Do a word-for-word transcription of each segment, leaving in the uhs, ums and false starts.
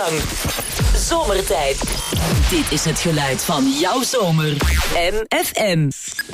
lang. Zomertijd. Dit is het geluid van jouw zomer. M F M.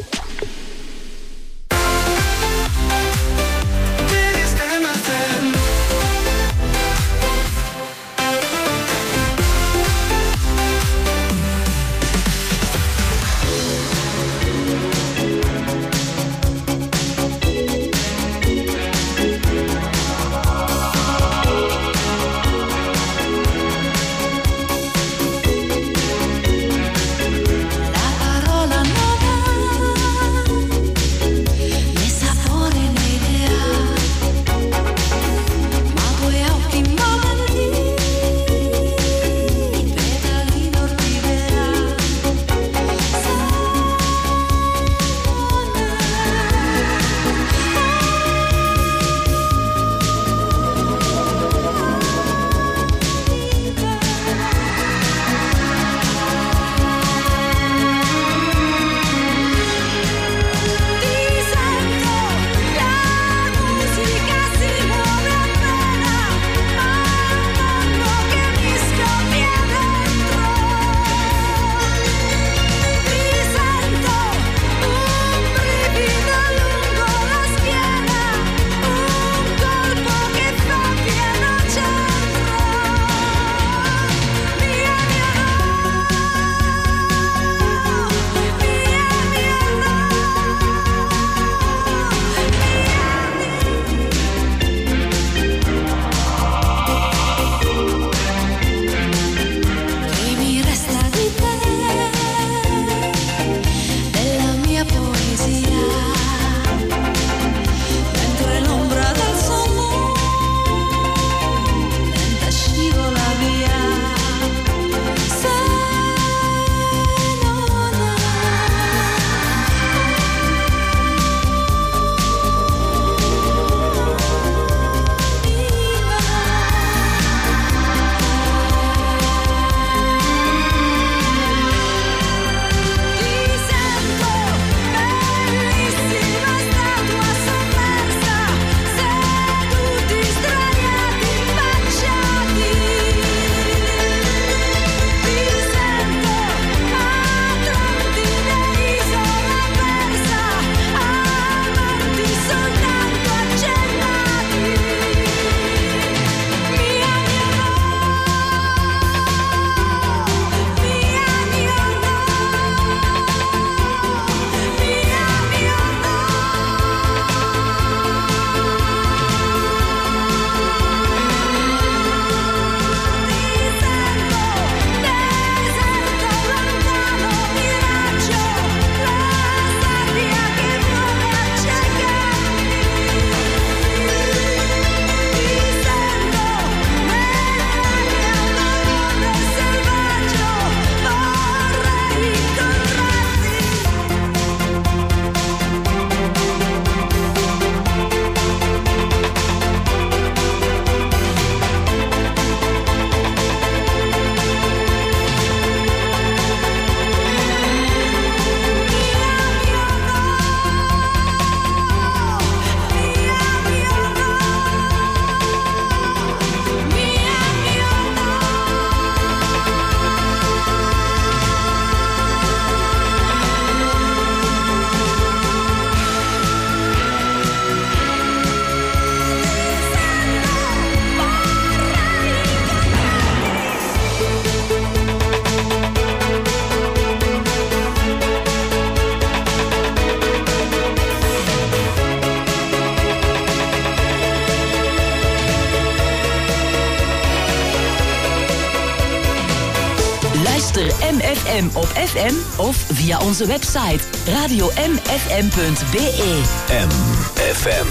M F M op F M of via onze website radio m f m punt b e. M F M.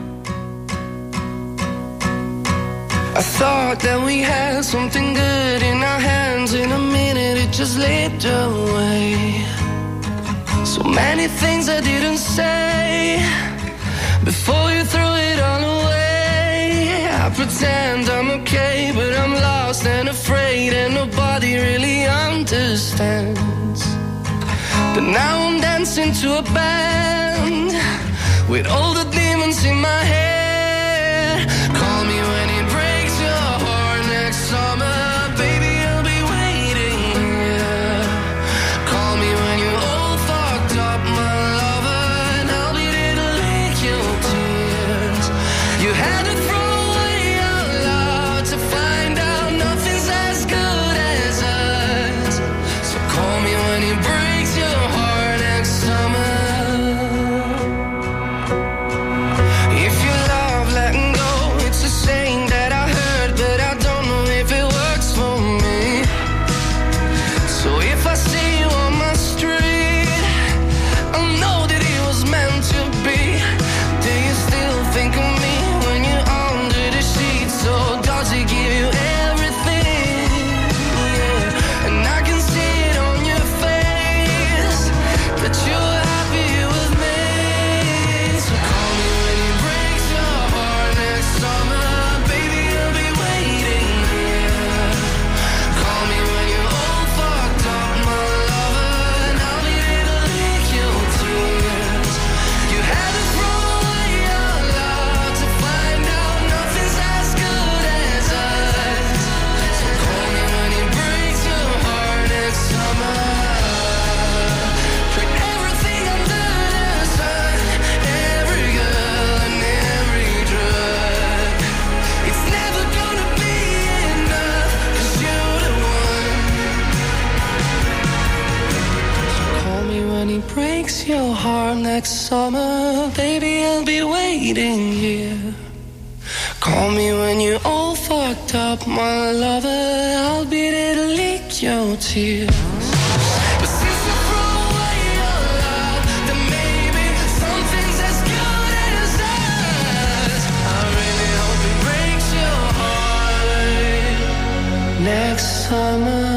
I thought that we had something good in our hands. In a minute it just slipped away. So many things I didn't say before you threw it all away. I pretend I'm okay, but I'm lost and afraid, and nobody really understands. But now I'm dancing to a band with all the demons in my head. Call me when it breaks your heart next summer, next summer, baby, I'll be waiting here. Call me when you're all fucked up, my lover. I'll be there to lick your tears. But since you threw away your love, then maybe something's as good as us. I really hope it breaks your heart next summer.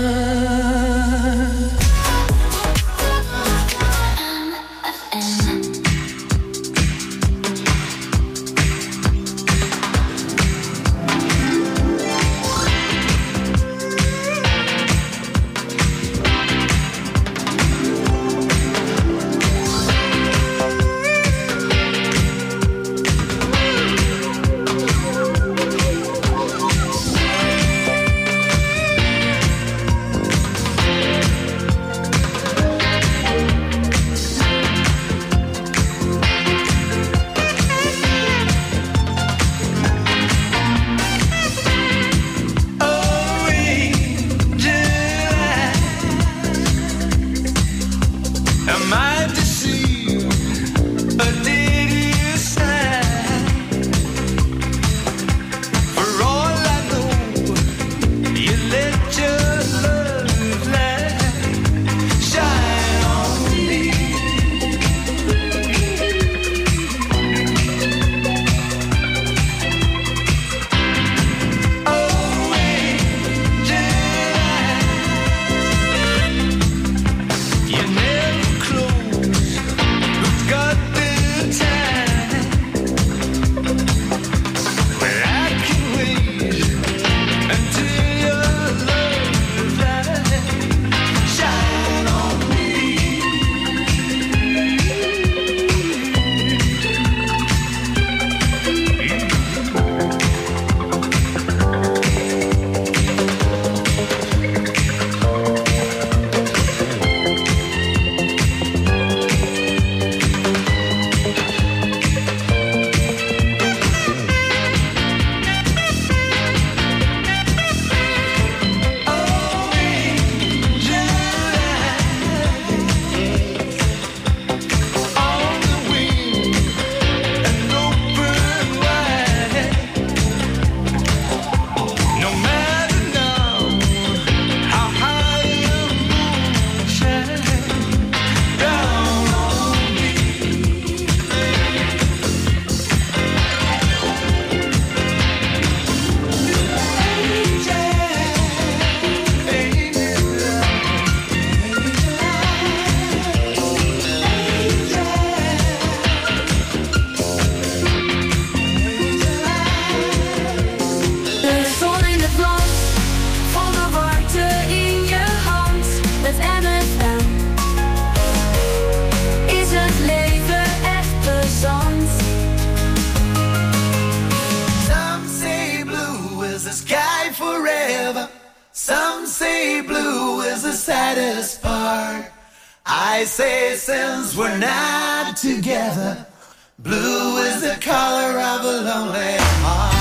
I say since we're not together, blue is the color of a lonely heart.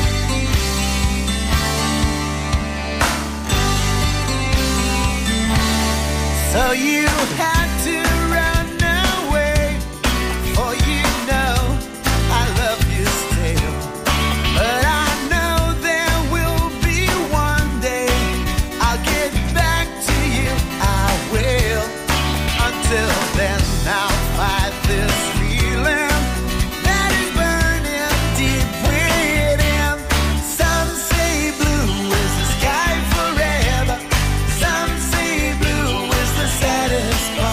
So you had to run away, for you know I love you still. But I know there will be one day I'll get back to you, I will. Until then, I'll fight this feeling that is burning deep within. Some say blue is the sky forever. Some say blue is the saddest part.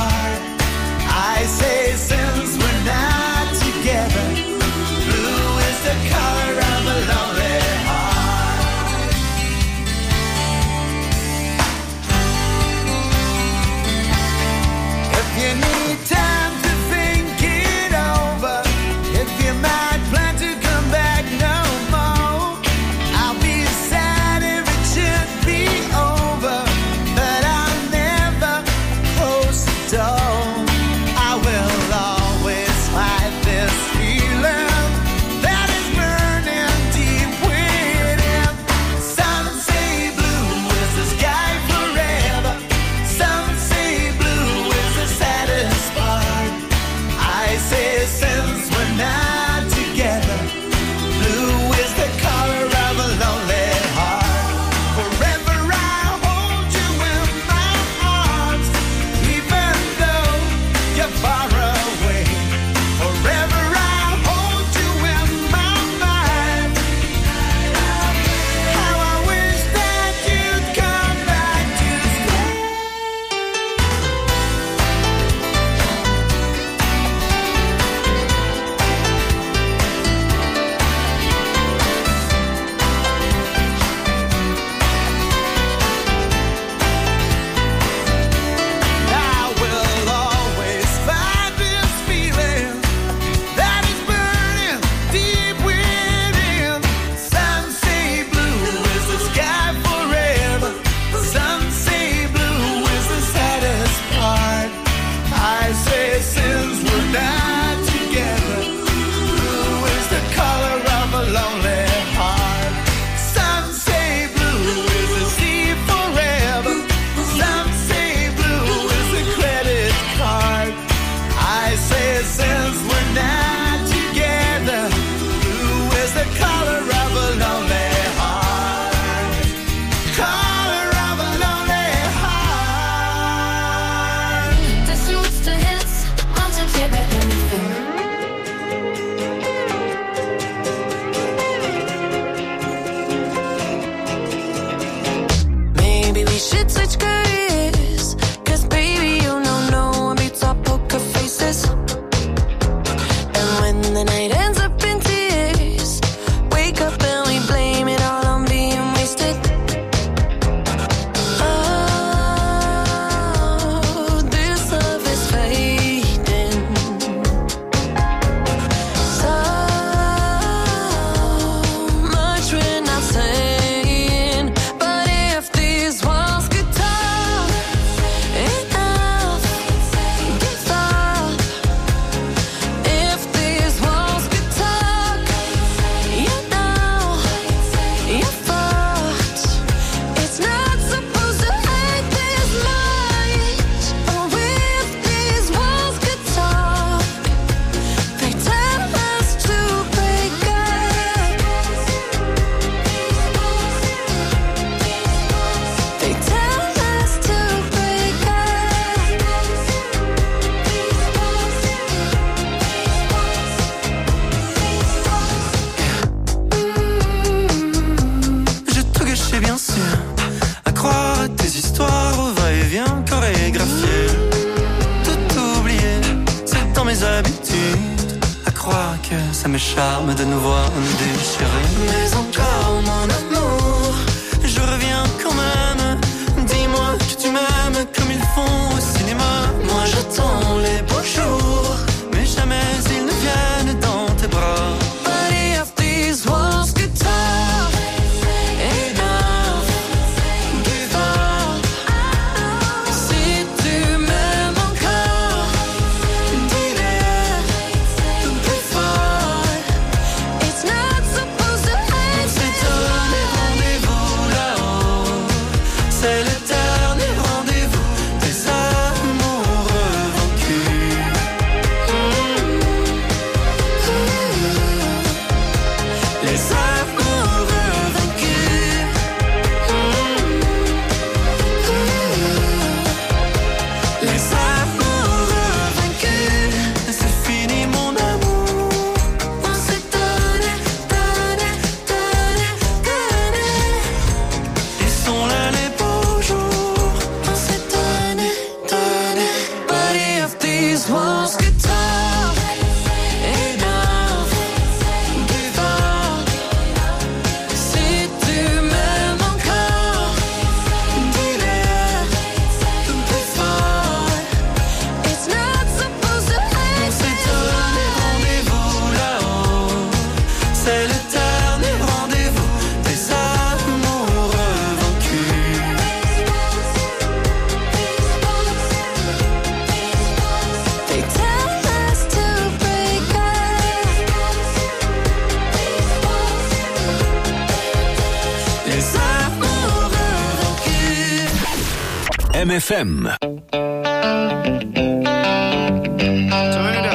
ça me charme de nous voir nous déchirer. Mais encore mon amour, je reviens quand même. Dis-moi que tu m'aimes comme ils font au cinéma. Moi j'attends les beaux jours, mais jamais ils ne viennent dans tes bras. But if these walls could talk, enough, give up. Si tu m'aimes encore, dis-le plus fort. It's not supposed to end. On s'est donné rendez-vous là-haut, c'est le dernier rendez-vous des amoureux vaincus. Les amoureux vaincus. Les amoureux vaincus. C'est fini mon amour. On s'est donné, donné, donné, donné. Ils sont là les beaux jours. On s'est donné, donné. But if these walls could talk, enough, give up. Si tu m'aimes encore, dis-le plus fort. It's not supposed to On end. s'est donné rendez-vous là-haut, c'est le dernier rendez-vous des amoureux vaincus. They tell us to break up. Les amoureux vaincus. M F M. Turn it up.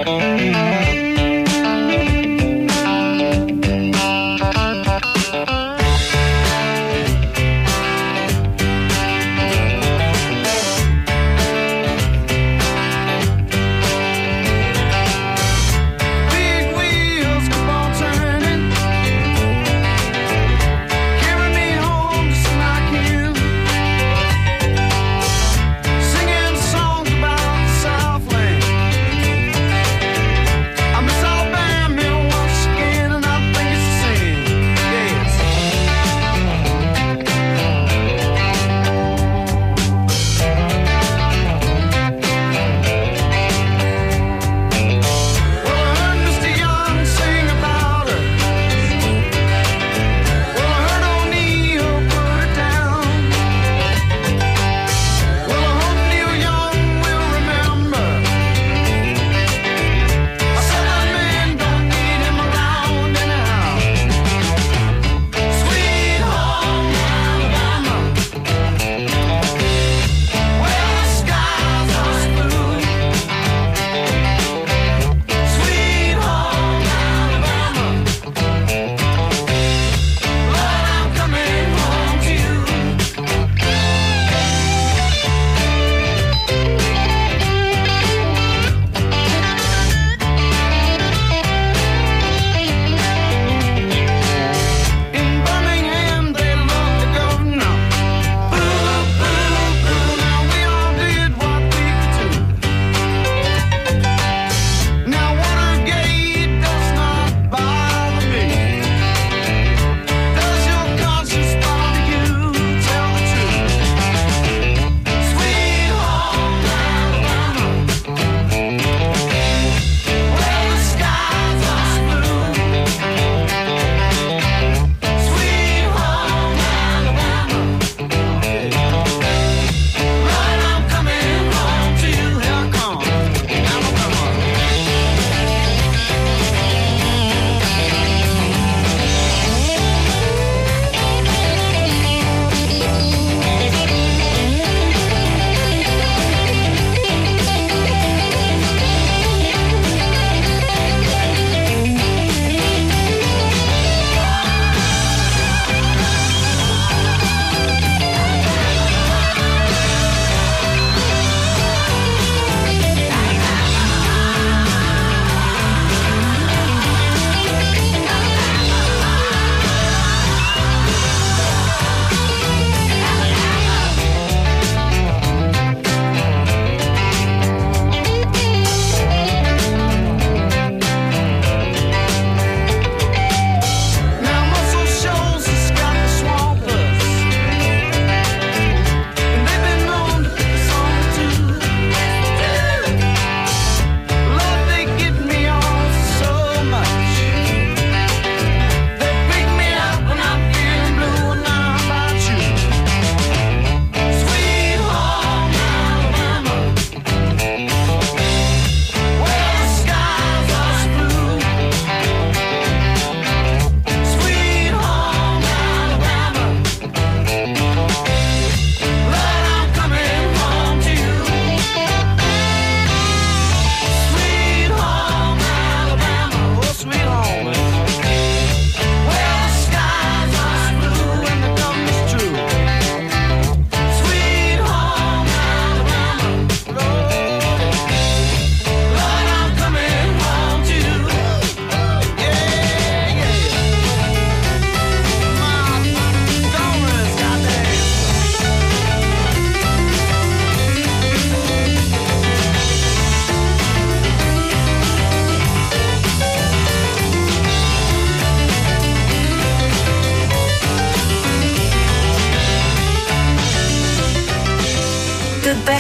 Big wheels keep on turning, carry me home just like you. Singing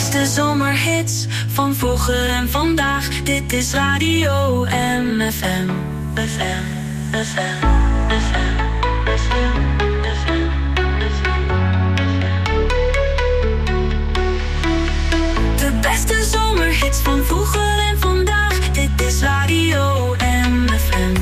beste zomerhits van vroeger en vandaag. Dit is Radio M F M. F M, F M, F M, F M, F M. De beste zomerhits van vroeger en vandaag. Dit is Radio M F M.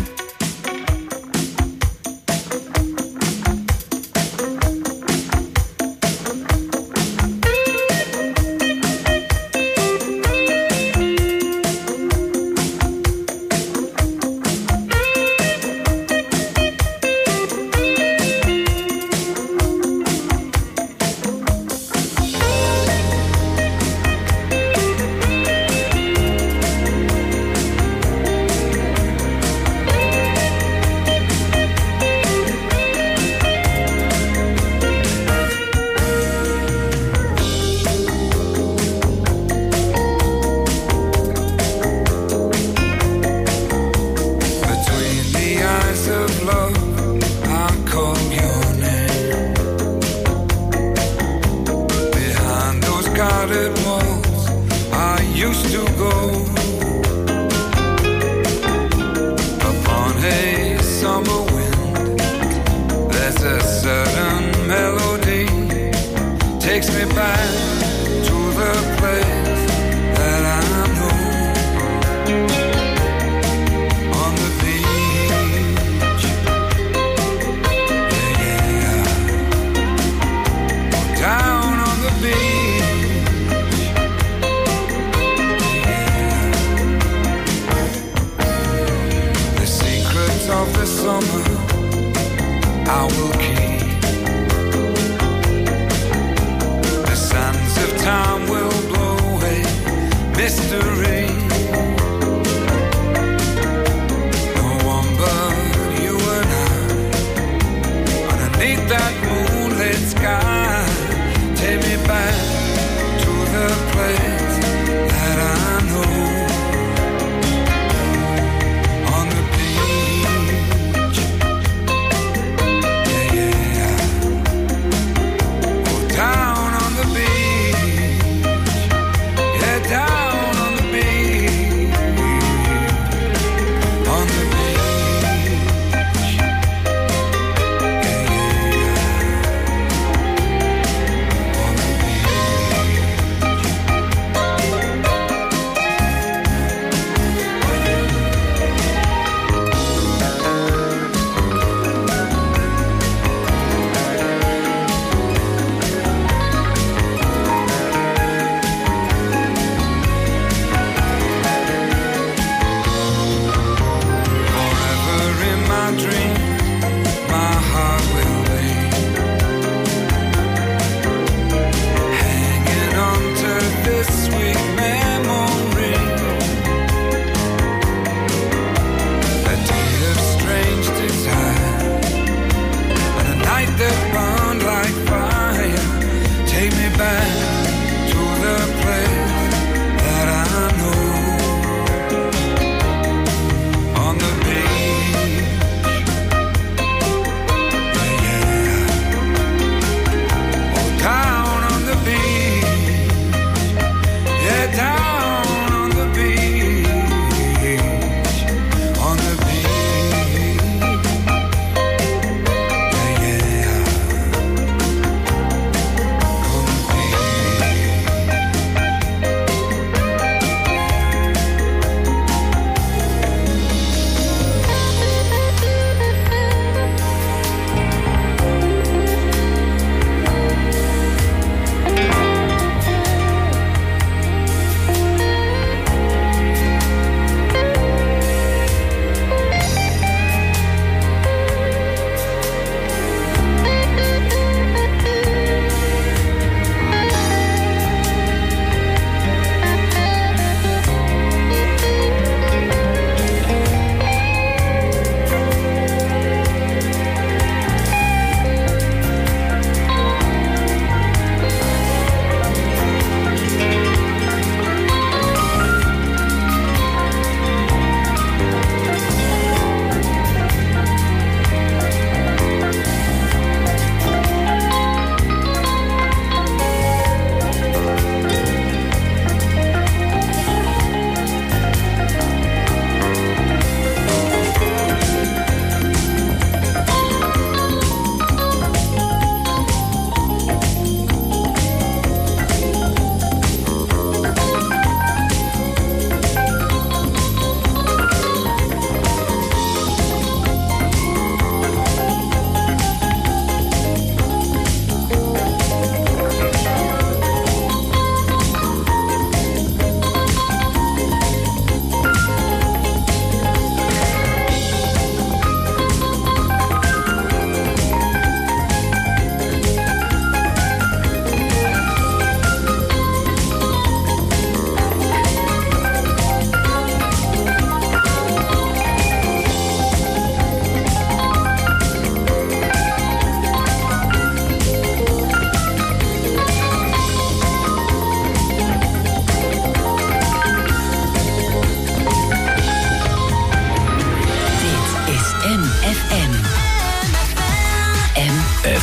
Down on the beach,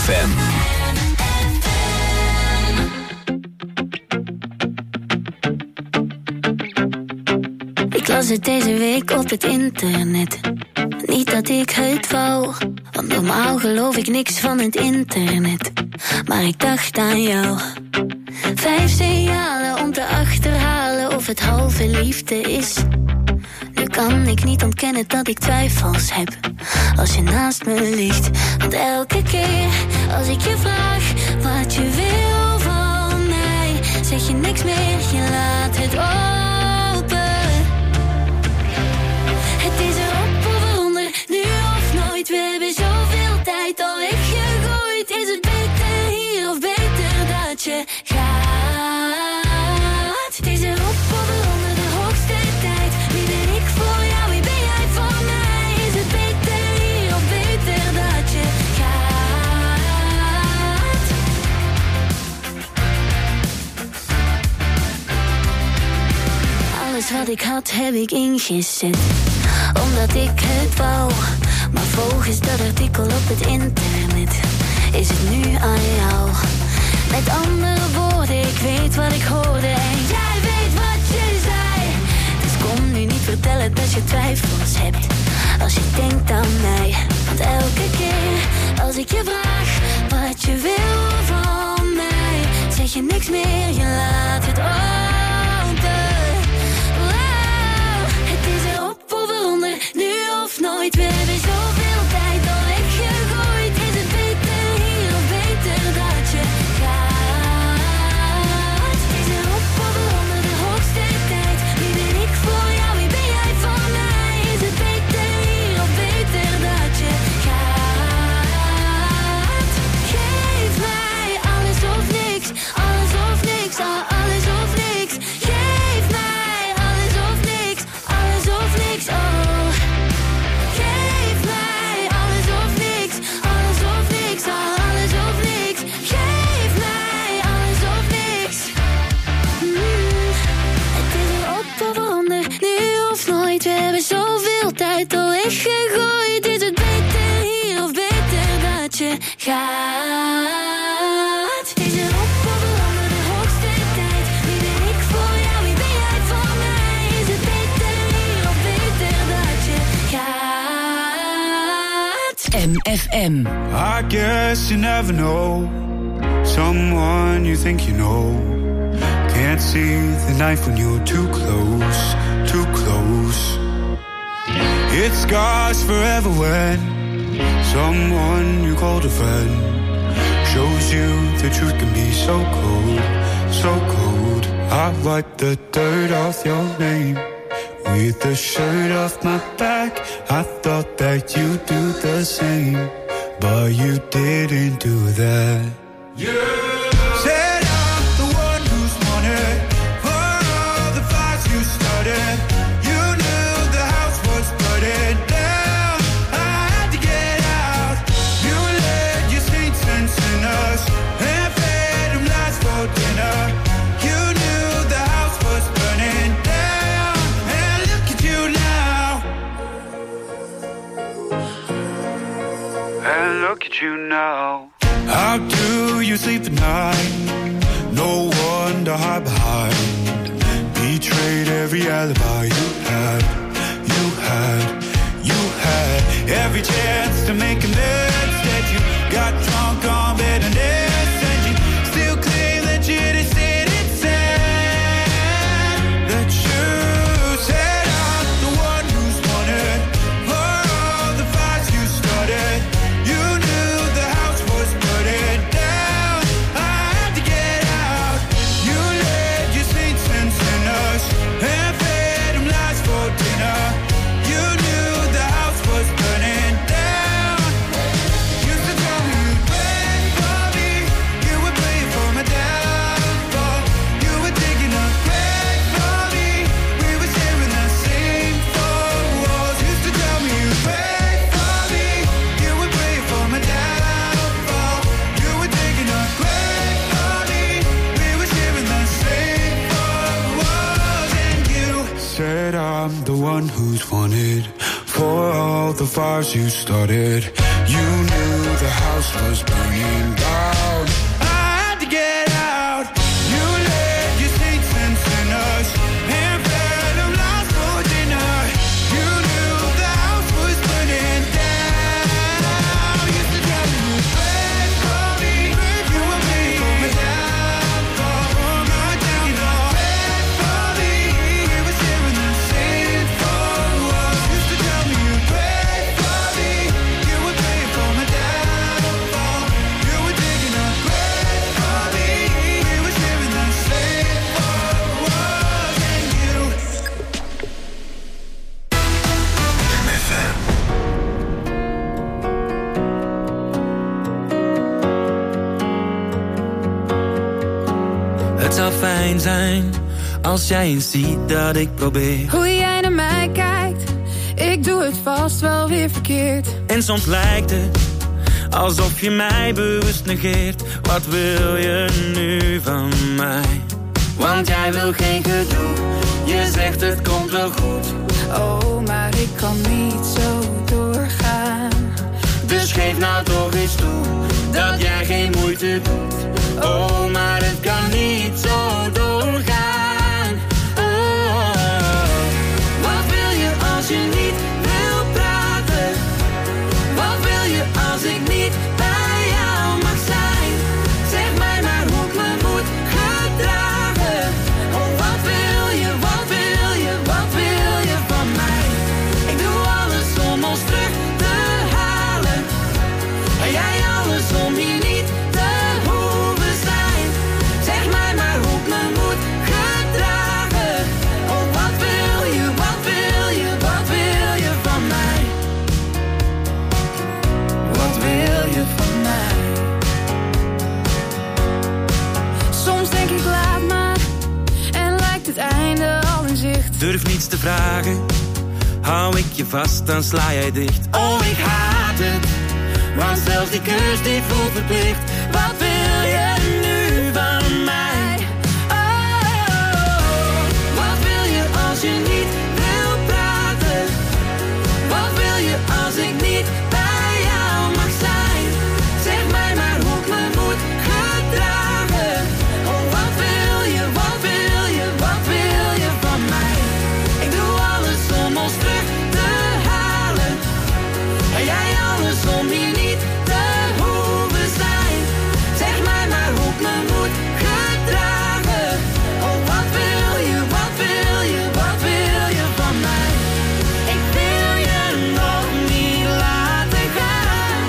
F M. Ik las het deze week op het internet. Niet dat ik het wou, want normaal geloof ik niks van het internet. Maar ik dacht aan jou. Vijf signalen om te achterhalen of het halve liefde is. Nu kan ik niet ontkennen dat ik twijfels heb als je naast me ligt. Want elke keer als ik je vraag wat je wil van mij, zeg je niks meer, je laat het open. Het is erop of eronder, nu of nooit. We hebben zoveel tijd al weggegooid. Is het beter hier of beter dat je gaat? Het is erop of eronder, de hoogste tijd. Wie ben ik voor jou, wie ben jij voor mij? Is het beter hier of beter dat je gaat? Alles wat ik had heb ik ingezet, omdat ik het wou. Maar volgens dat artikel op het internet is het nu aan jou. Met andere woorden, ik weet wat ik hoorde en jij weet wat je zei. Dus kom nu niet vertellen dat je twijfels hebt als je denkt aan mij. Want elke keer als ik je vraag wat je wil van mij, zeg je niks meer, je laat het open. Wow, het is erop of eronder, nu of nooit. We hebben zoveel tijd al weggegooid. Is het beter hier of beter dat je gaat? Is erop of eronder, de hoogste tijd. Wie ben ik voor jou, wie ben jij voor mij? Is het beter hier of beter dat je gaat? Geef mij alles of niks, alles of niks, ah, alles of niks. Geef mij alles of niks, alles of niks, oh. Geef mij alles of niks, alles of niks, ah, alles of niks. Geef mij alles of niks. Mm. Het is erop of eronder, nu of nooit. We hebben zoveel tijd al weggegooid. Is het beter hier of beter dat je gaat? Is erop of eronder, de hoogste tijd. Wie ben ik voor jou, wie ben jij voor mij? Is het beter hier of beter dat je gaat? M F M. I guess you never know someone you think you know. Can't see the knife when you're too close, too close. It scars forever when someone you called a friend shows you the truth can be so cold, so cold. I wipe the dirt off your name with the shirt off my back. I thought that you'd do the same, but you didn't do that. Yeah. Said I'm the one who's wanted for all the fights you started. You knew the house was burning down. I had to get out. You led your saints and sinners and fed them lies for dinner. You knew the house was burning down, and look at you now. And look at you now. How do you sleep at night? No one to hide behind. Betrayed every alibi you had, you had, you had. Every chance to make amends. Instead you got drunk on bitterness, and you still claim that you just didn't say that you said I'm the one who's wanted for all the fights you started. You knew the house was burning down. I had to get out. You led your saints and sinners and fed them lies for dinner. You knew the house was burning down. Used to tell me you'd pray for me. You would pray for my downfall. You were digging a grave for me. We were sharing the same four walls. Used to tell me you'd pray for me. You would pray for my downfall. You were digging a grave for me. We were sharing the same four walls. And you said I'm the one who's wanted for all the fires you started. You knew the house was burning down. I had to get out. You led your saints and sinners and fed them lost for dinner. You knew the house was burning down. You used to tell me you prayed for me. You were praying for me down, for my down. You prayed for me. You were sharing the same for us. You used to tell me you prayed for me. You were praying for my downfall. You were digging a grave for me. You were sharing the same for us and you. M F M. Het zou fijn zijn als jij eens ziet dat ik probeer. Hoe jij naar mij kijkt, ik doe het vast wel weer verkeerd. En soms lijkt het alsof je mij bewust negeert. Wat wil je nu van mij? Want jij wil geen gedoe, je zegt het komt wel goed. Oh, maar ik kan niet zo doorgaan. Dus geef nou toch eens toe dat jij geen moeite doet. Oh, maar het kan niet zo doorgaan. Oh, wat wil je als je niet wil praten? Wat wil je als ik niet bij jou mag zijn? Zeg mij maar hoe ik me moet gedragen. Oh, wat wil je, wat wil je, wat wil je van mij? Ik doe alles om ons terug te halen. En jij alles om hier niet te hoeven zijn. Zeg mij maar hoe ik me moet gedragen. Oh, wat wil je, wat wil je, wat wil je van mij? Wat wil je van mij? Soms denk ik laat maar en lijkt het einde al in zicht. Durf niets te vragen, hou ik je vast, dan sla jij dicht. Oh, ik haat het, want zelfs die kus die voelt verplicht. Wat wil je nu van mij? Oh, wat wil je als je niet wil praten? Wat wil je als ik niet bij jou mag zijn? Zeg mij maar hoe ik me moet gedragen. Oh, wat wil je, wat wil je, wat wil je van mij? Ik doe alles om ons terug te halen. En jij alles om hier niet te hoeven zijn. Zeg mij maar hoe ik me moet gedragen. Oh, wat wil je, wat wil je, wat wil je van mij? Ik wil je nog niet laten gaan.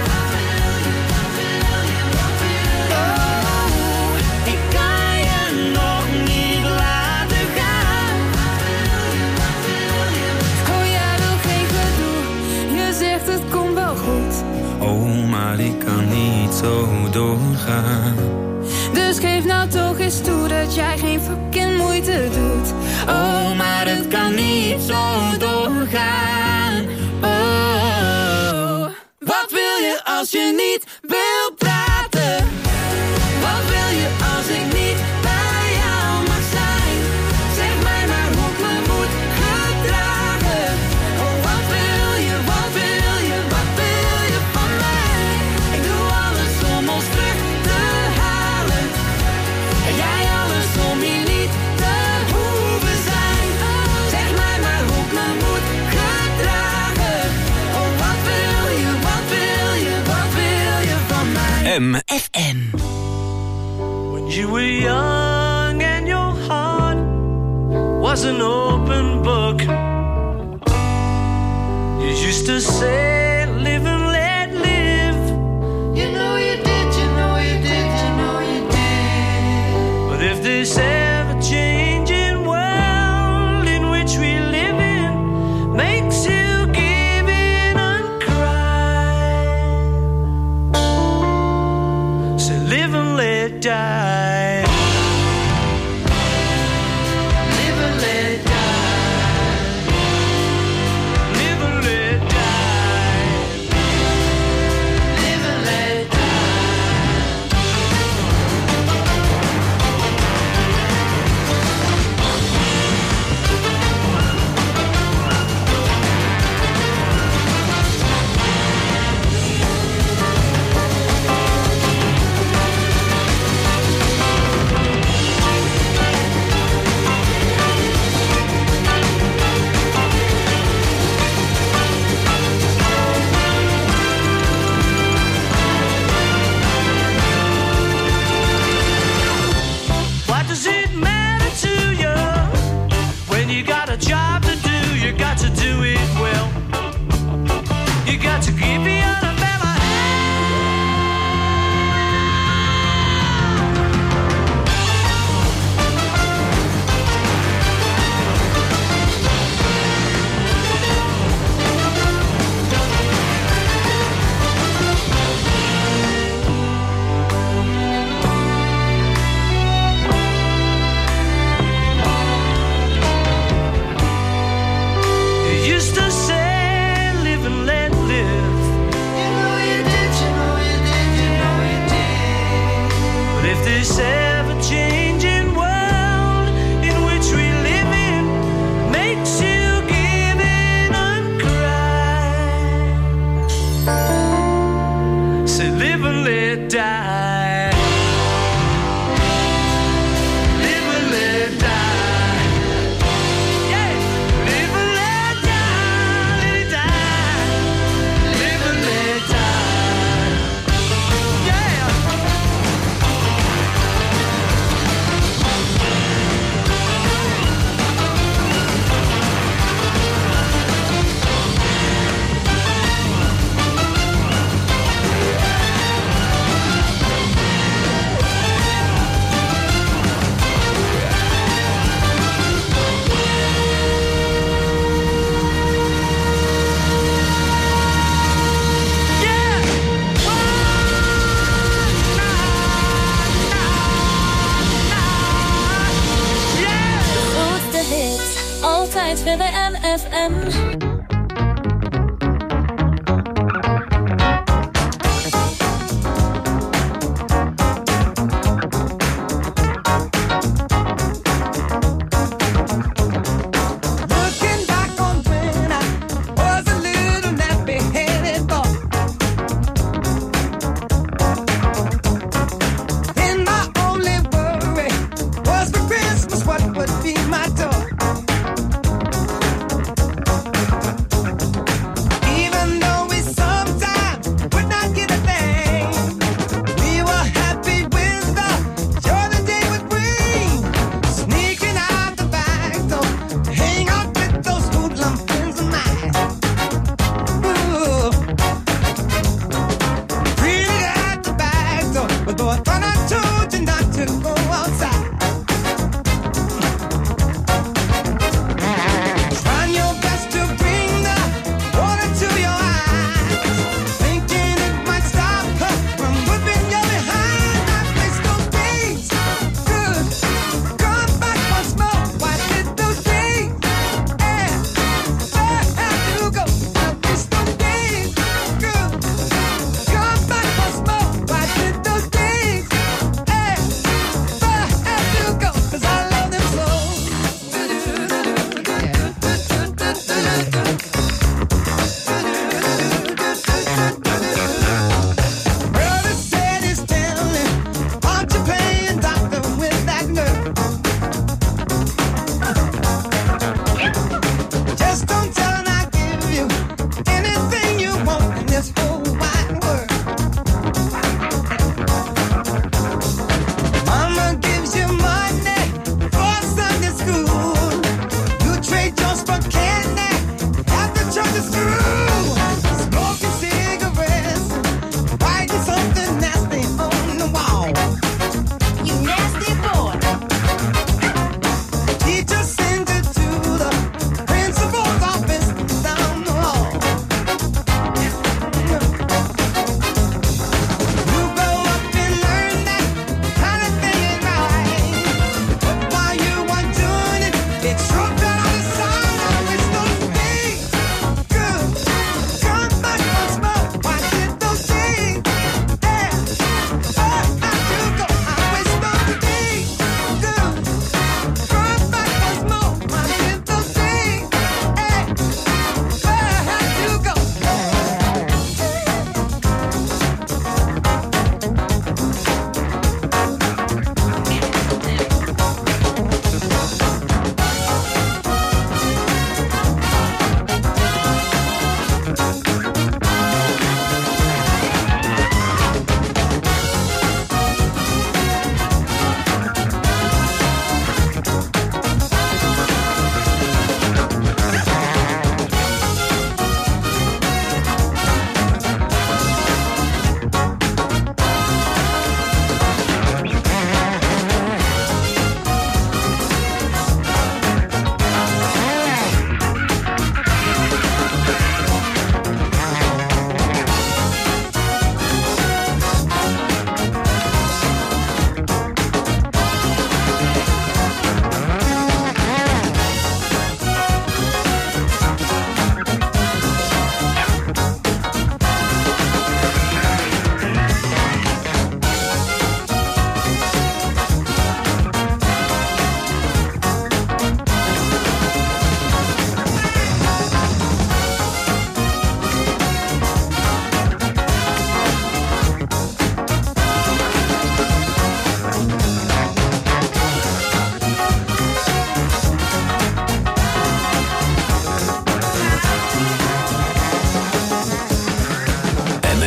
Oh, ik kan je nog niet laten gaan. Oh, jij wil geen gedoe, je zegt het komt wel goed. Oh, maar ik kan niet zo doorgaan. Dus geef nou toch eens toe dat jij geen fucking moeite doet. Oh, maar het kan niet zo doorgaan. Oh, wat wil je als je niet wil praten? Wat wil je als ik niet bij jou mag zijn? Zeg mij maar hoe ik me moet gedragen. Oh, wat wil je, wat wil je, wat wil je van mij? Ik doe alles om ons terug te halen. En jij alles om hier niet te hoeven zijn. Zeg mij maar hoe ik me moet gedragen. Oh, wat wil je, wat wil je, wat wil je van mij? M F M. When you were young and your heart was an open book, you used to say, live and let live. You know you did, you know you did, you know you did. But if this ever-changing world in which we live in makes you give in and cry, say live and let die. Live and let die. Live and let die.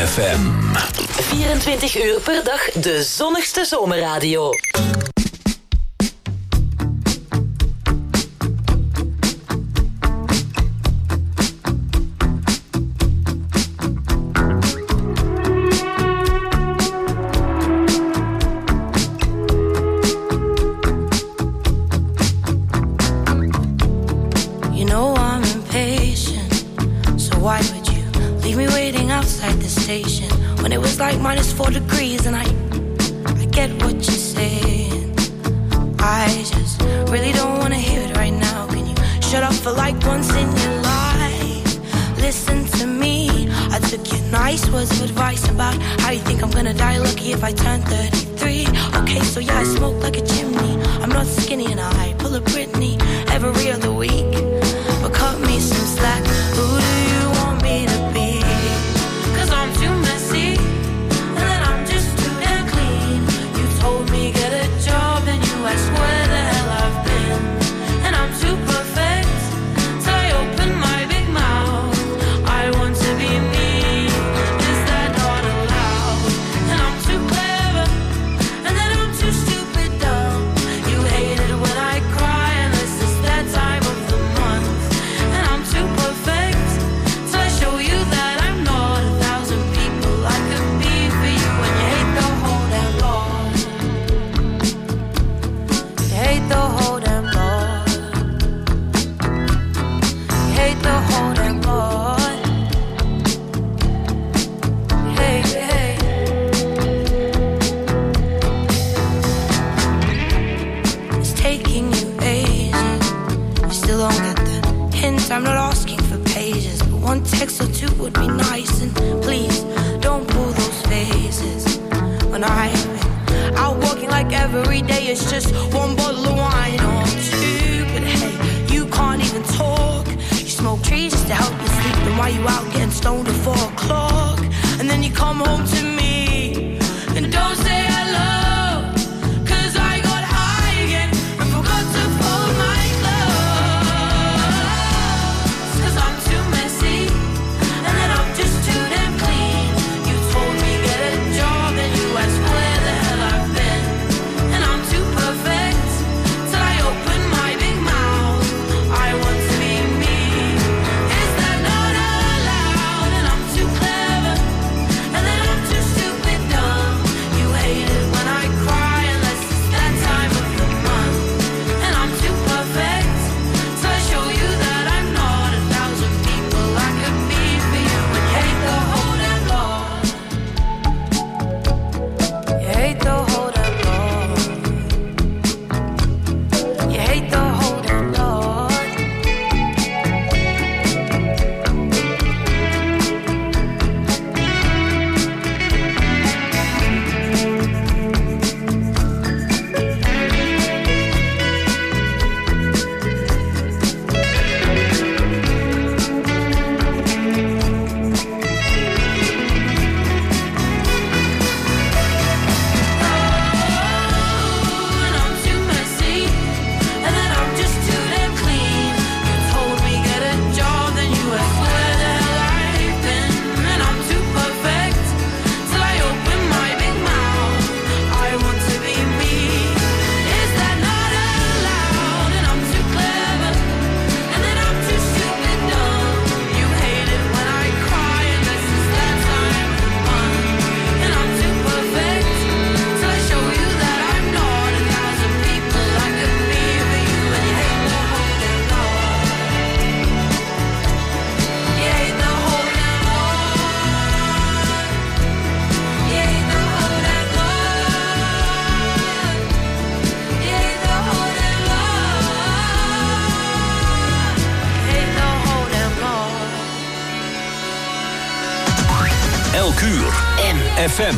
F M. vierentwintig uur per dag de zonnigste zomerradio. When it was like minus four degrees and I, I get what you're saying. I just really don't wanna hear it right now. Can you shut up for like once in your life? Listen to me. I took your nice words of advice about how you think I'm gonna die lucky if I turn thirty-three. Okay, so yeah, I smoke like a chimney. I'm not skinny and I pull a Britney every other week. But cut me some slack. Who do you want me to be? I'm too messy, and then I'm just too damn clean. You told me get a job, and you asked where the hell I've been. And I'm too perfect, so I open my big mouth. I want to be me, is that not allowed? And I'm too clever, and then I'm too stupid dumb. You hate it when I cry, unless it's that time of the month. And I'm too perfect, so I show you that I'm not a thousand people I could be for you. When you hate the whole damn lot, you hate the whole damn lot, you hate the whole damn lot. Hey, hey. It's taking you ages, you still don't get the hint. I'm not asking for pages, but one text or two would be nice. And please don't pull those faces when I've been out walking like every day it's just one bottle of wine or two. But hey, you can't even talk. You smoke trees just to help you sleep. Then why you out getting stoned at four o'clock? And then you come home to me and don't say hello, 'cause I got high again and forgot to fold my clothes. 'Cause I'm too messy, and then I'm just too damn clean. You told me get a job, and you asked where the hell I've been. And I'm too perfect, till I open my big mouth. I want to be me, is that not allowed? And I'm too clever, and then I'm too stupid dumb. You hate it when I cry, unless it's that time of the month. And I'm too perfect, so I show you that I'm not a thousand people I could be for you. When you hate the whole damn lot, you hate the whole damn lot, you hate the whole damn lot. And I'm too messy, and then I'm just too damn clean. You told me get a job, then you asked where the hell I've been. And I'm too perfect, till I open my big mouth. I want to be me, is that not allowed? And I'm too clever, and then I'm too stupid dumb. You hate it when I cry, unless it's that time of the month. And I'm too perfect, till I show you that I'm not a thousand people I could be for you. And you hate the whole damn lot, you hate the whole damn lot, you hate the whole damn lot, you hate the whole damn lot, you hate the whole damn lot. Elk uur M F M.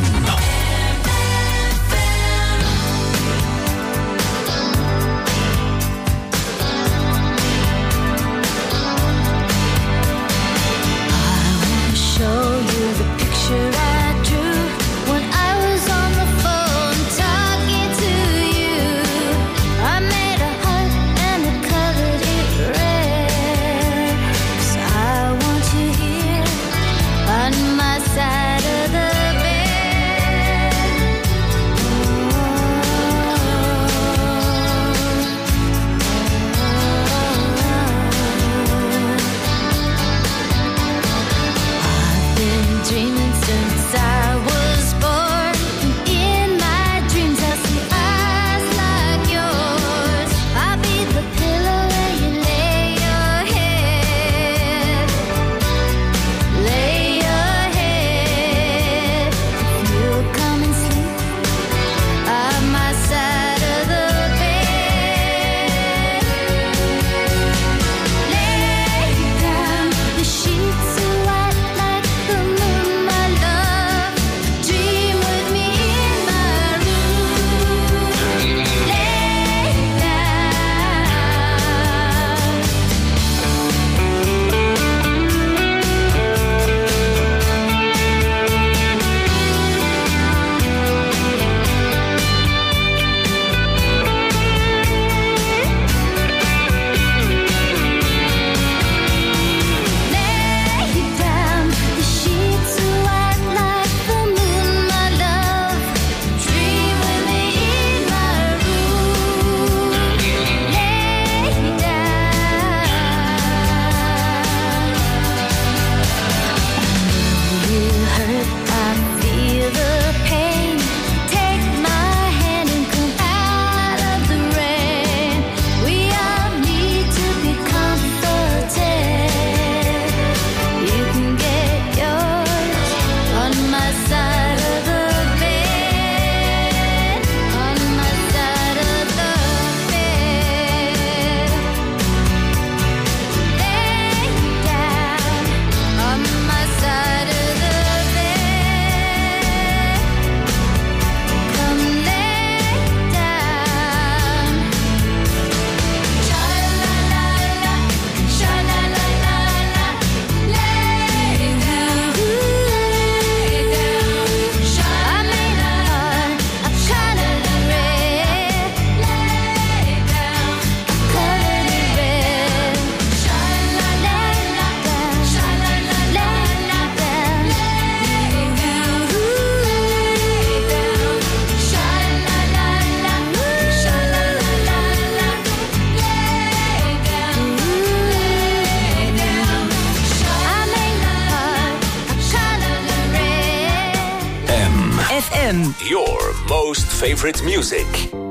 Show you the picture I drew when I was on the phone talking to you. I made a heart and I colored it red. 'Cause I want you here on my side of F M. Your most favorite music.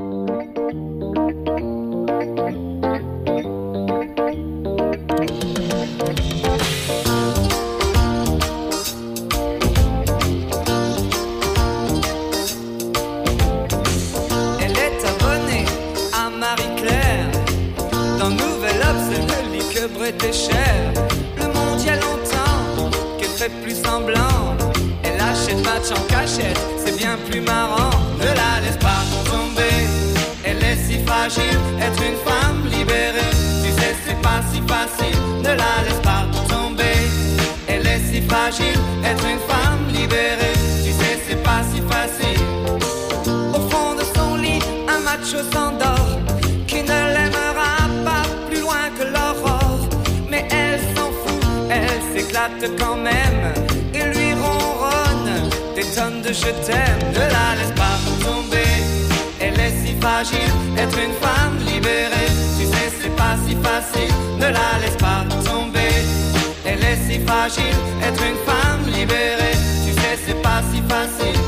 Elle est abonnée à Marie-Claire. Dans Nouvel Obs, elle ne lit que Bret et Cher. Le monde y a longtemps qu'elle fait plus semblant. Elle achète match en cachette, c'est bien plus marrant. Ne la laisse pas tomber, elle est si fragile. Être une femme libérée, tu sais c'est pas si facile. Ne la laisse pas tomber, elle est si fragile. Être une femme libérée, tu sais c'est pas si facile. Au fond de son lit, un macho s'endort, qui ne l'aimera pas plus loin que l'aurore. Mais elle s'en fout, elle s'éclate quand même et lui ronronne des tonnes de je t'aime. Ne la laisse pas tomber, elle est si fragile. Être une femme libérée, tu sais c'est pas si facile. Ne la laisse pas tomber, elle est si fragile. Être une femme libérée, tu sais c'est pas si facile.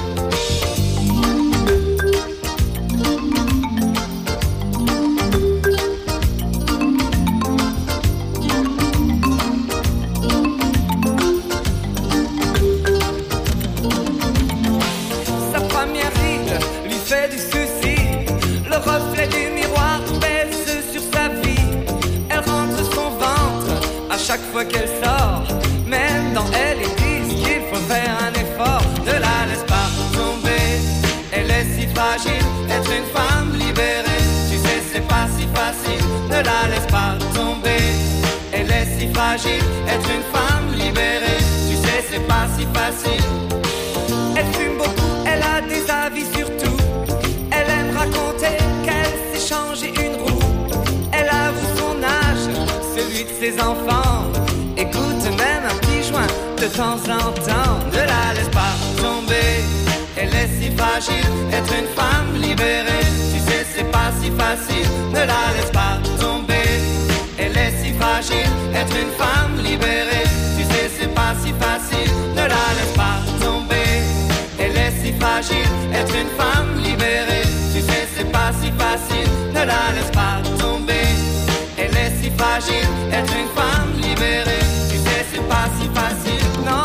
Fait du souci, le reflet du miroir pèse sur sa vie. Elle rentre son ventre à chaque fois qu'elle sort. Même dans elle, ils disent qu'il faut faire un effort. Ne la laisse pas tomber, elle est si fragile. Être une femme libérée, tu sais c'est pas si facile. Ne la laisse pas tomber, elle est si fragile. Être une femme libérée, tu sais c'est pas si facile. Elle fume beaucoup, elle a des avis sur tout. Elle aime raconter qu'elle s'est changé une roue. Elle avoue son âge, celui de ses enfants. Écoute même un petit joint de temps en temps. Ne la laisse pas tomber, elle est si fragile. Être une femme libérée, tu sais c'est pas si facile. Ne la laisse pas tomber, elle est si fragile. Être une femme libérée, tu sais c'est pas si facile. Ne la laisse pas tomber, elle est si fragile. Être une femme libérée, tu sais c'est pas si facile. Ne la laisse pas tomber, elle est si fragile. Être une femme libérée, tu sais c'est pas si facile. Non.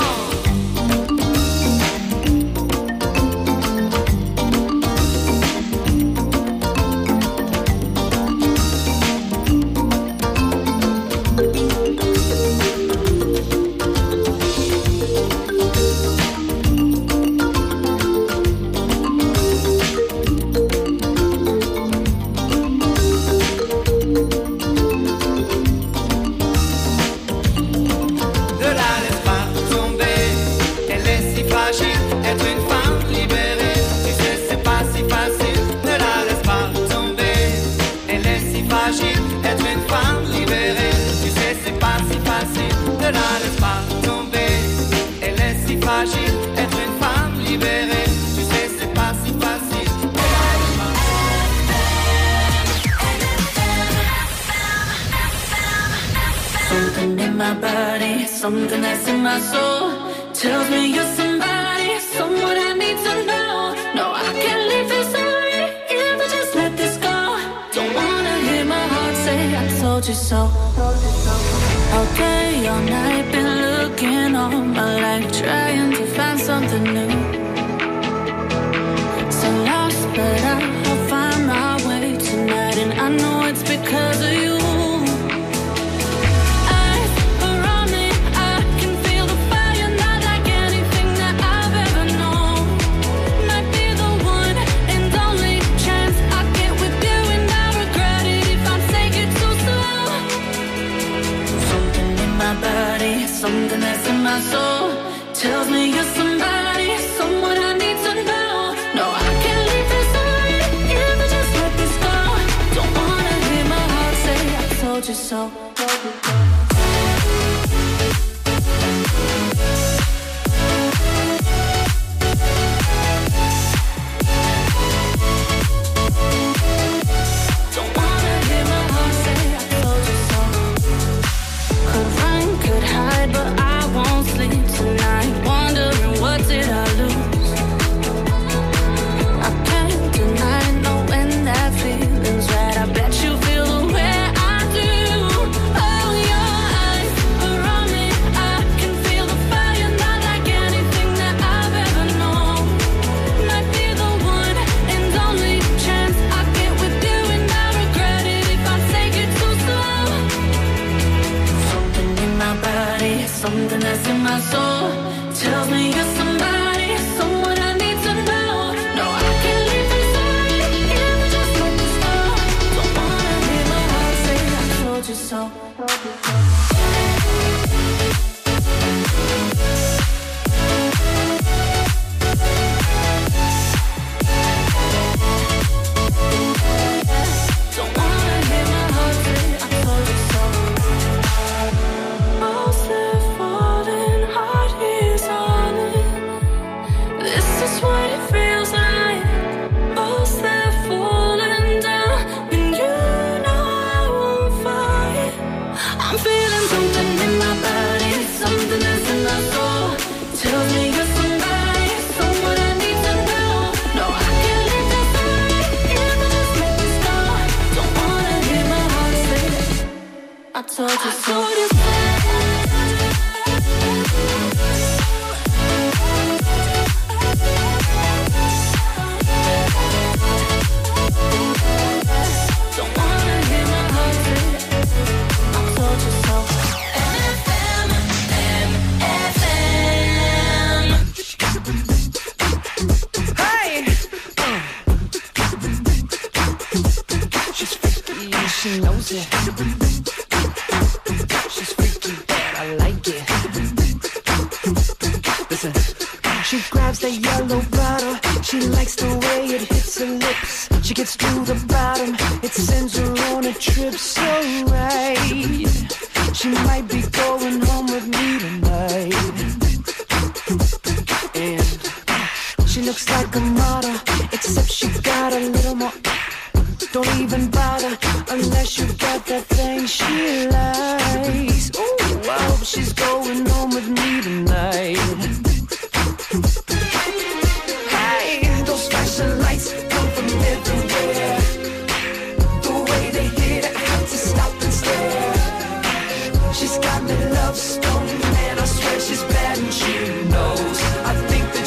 Être une femme libérée, tu sais c'est pas si facile. Something in my body, something that's in my soul tells me you're somebody, someone I need to know. No, I can't leave this alone if I just let this go. Don't wanna hear my heart say I told you so. All day, all night, been looking all my life, trying to find something new. So lost, but I'll find my way tonight, and I know it's because of you. Eyes around me, I can feel the fire, not like anything that I've ever known. Might be the one and only chance I get with you, and I regret it if I'm taking too slow. Something in my body, something that's in my soul tells me you're somebody, someone I need to know. No, I can't leave this alone if I just let this go. Don't wanna hear my heart say I told you so. Don't wanna hear my heart say I told you so. Could run, could hide, but I won't sleep tonight, wondering what did I lose. my soul tells me you're somebody, someone I need to know. No, I can't leave this side, even just like the star. Don't wanna hear my heart say I told you so. I told you so. She knows it. She's freaky, but I like it. Listen. She grabs that yellow bottle. She likes the way it hits her lips. She gets to the bottom. It sends her on a trip so right. She might be going home with me tonight. And she looks like a model, except she got a little more. Don't even bother unless you got that